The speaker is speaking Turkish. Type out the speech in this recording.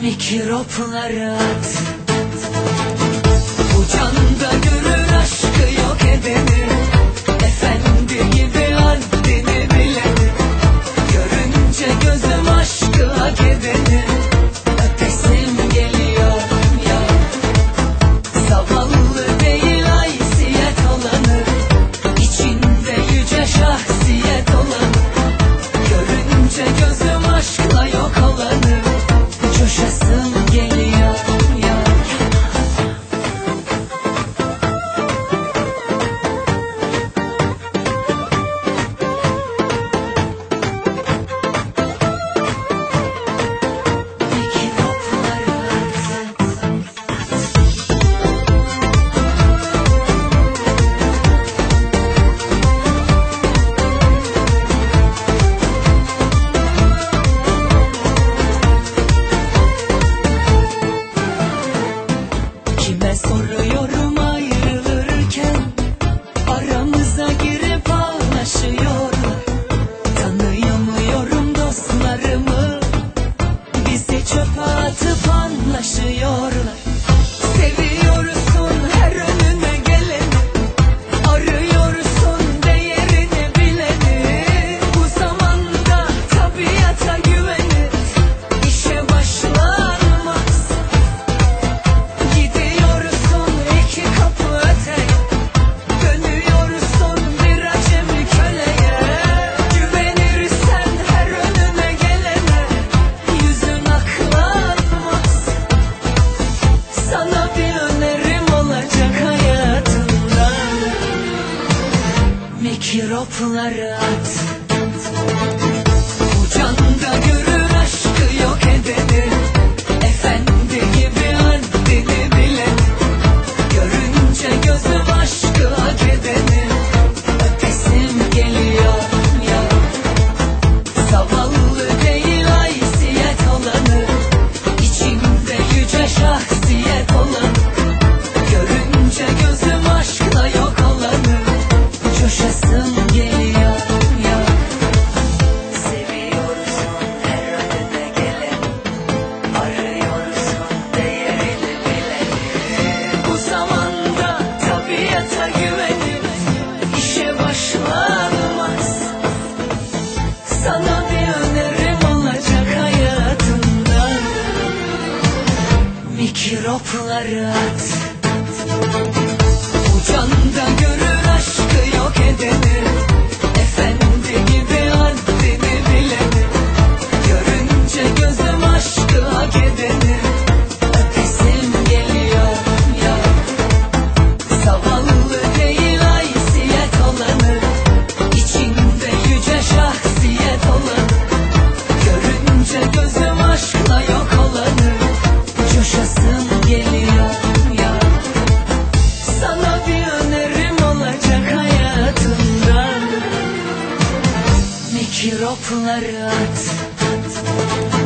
Mikropları at. Bu canda görür aşkı yok edeni, efendi gibi haddini bileni. Görünce gözüm aşkı hak edeni, öpesim geliyor ya. Zavallı değil haysiyet olanı, içinde yüce şahsiyet olanı. Görünce gözüm aşkla yok olanı, coşasım geliyor ya. Kime soruyorum ayrılırken, aramıza girip ağlaşıyorlar. Tanıyamıyorum dostlarımı, bizi çöpe atıp anlaşıyorlar. Seviyorsun her önüne geleni, arıyorsun değerini bileni. Bu zamanda tabiata güvenip işe başlanmaz. Gidiyorsun iki kapı öteye, dönüyorsun bir acemi köleye. Güvenirsen her önüne gelene, yüzün aklanmaz. Sana bir önerim olacak hayatında, mikropları at. Bu canda görür aşkı yok edeni, efendi gibi haddini bileni. Görünce gözüm aşkı hak edeni, öpesim geliyor ya. Zavallı değil haysiyet olanı, içinde yüce şahsiyet olanı. Görünce gözüm aşkla yok olanı, coşasım geliyor ya. Seviyorsun her önüne geleni, arıyorsun değerini bileni. Bu zamanda tabiata güvenip işe başlanmaz. Sana bir önerim olacak hayatında, mikropları at. Bu canda görür aşkı yok edeni, efendi gibi haddini bileni. Görünce gözüm aşkı hak edeni, öpesim geliyor ya. Zavallı değil haysiyet olanı, içinde yüce şahsiyet olanı. Görünce gözüm aşkla yok olanı, coşasım geliyor ya. Sana bir önerim olacak hayatında, mikropları at.